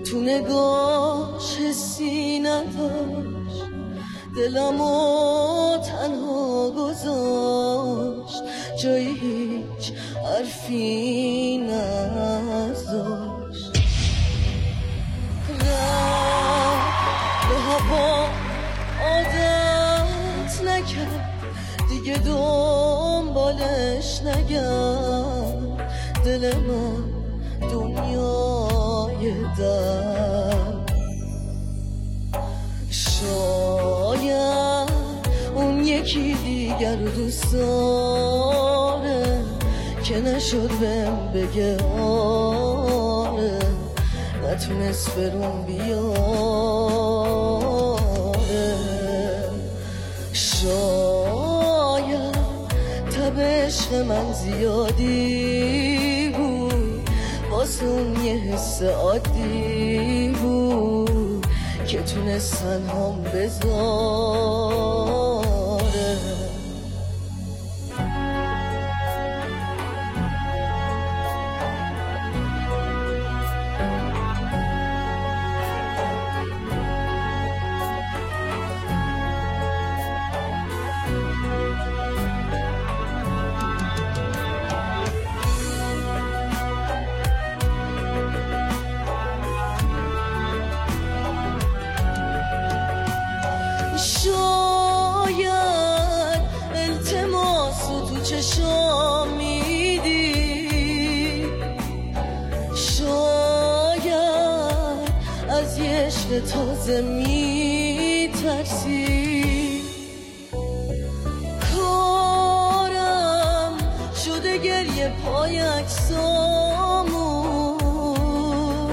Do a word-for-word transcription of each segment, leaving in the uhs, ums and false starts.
تو نگاش حسی نداشت، دلمو تنها گذاشت، جای هیچ حرفی نذاشت. رفت به هوا عادت نکرد، دیگه دنبالش نگرد. دل من دنیای درد، شاید اون یکی دیگر رو دوست داره که نشد بهم بگه آره، نتونست برون بیاره. شاید تب عشق من زیادی بود، واسه اون یه حس عادی بود که تونست تنهام بذاره. شاید التماسو تو چشام میدی، شاید از یه عشق تازه میترسی. کارم شده گریه پای عکسامون،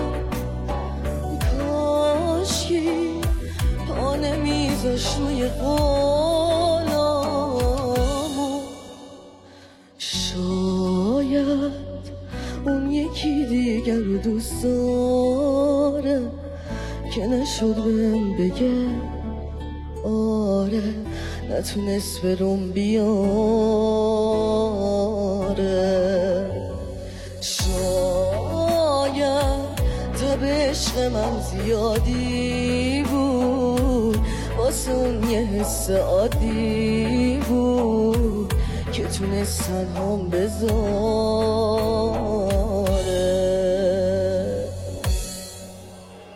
کاشکی پا نمیذاش روی قولامون. شاید اون یکی دیگر رو دوست داره که نشد بهم بگه آره، نتونست برون بیاره. شاید تب عشق من زیادی بود، واسه اون یه حس عادی بود که تونست تنهام بذاره.